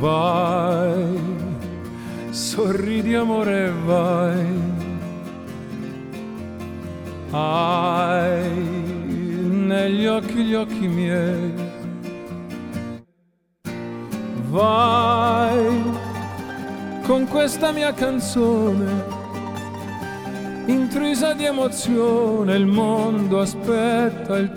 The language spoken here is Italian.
vai, sorridi amore, vai. Hai negli occhi gli occhi miei, vai con questa mia canzone intrisa di emozione, il mondo aspetta il